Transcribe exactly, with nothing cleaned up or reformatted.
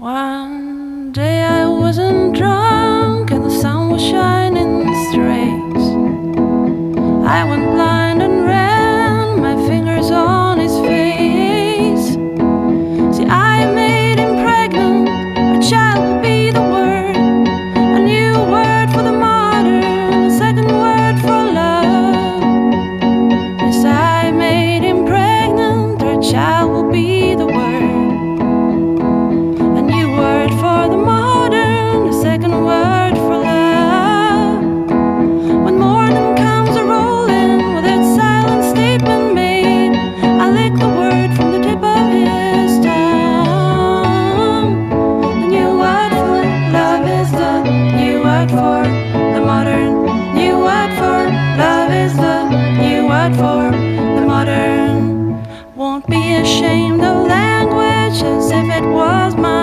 One day I wasn't drunk and the sun was shining straight. I went blind and ran my fingers on his face. See, I made him pregnant, a child will be the word. A new word for the modern, a second word for love. Yes, I made him pregnant, or a child will be the word. For the modern, a second word for love. When morning comes a-rolling with its silent statement made, I lick the word from the tip of his tongue. The new word for love is the new word for the modern. New word for love is the new word for the modern. Won't be ashamed of language as if it was mine.